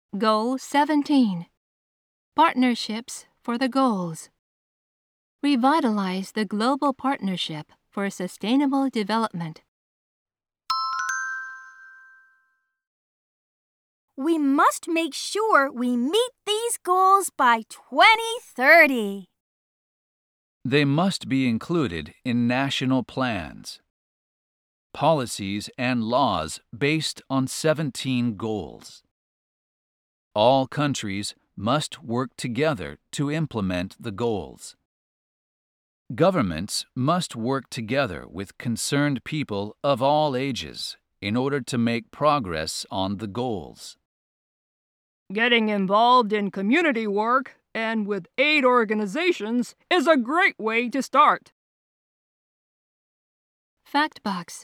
Goal 17. Partnerships for the Goals. Revitalize the global partnership for sustainable development. We must make sure we meet these goals by 2030. They must be included in national plans, policies, and laws based on 17 goals. All countries must work together to implement the goals. Governments must work together with concerned people of all ages in order to make progress on the goals. Getting involved in community work and with aid organizations is a great way to start. Fact Box.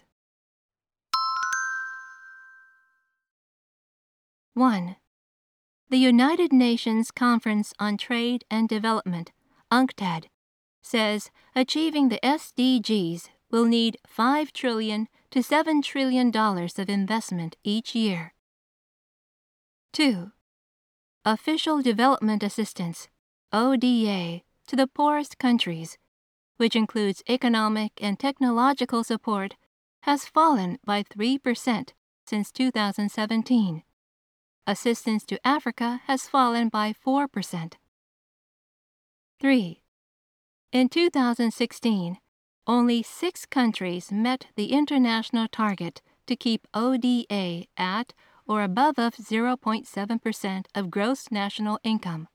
1. The United Nations Conference on Trade and Development, UNCTAD, says achieving the SDGs will need $5 trillion to $7 trillion of investment each year. 2. Official Development Assistance, ODA, to the poorest countries, which includes economic and technological support, has fallen by 3% since 2017. Assistance to Africa has fallen by 4%. 3. In 2016, only 6 countries met the international target to keep ODA at or above 0.7% of gross national income.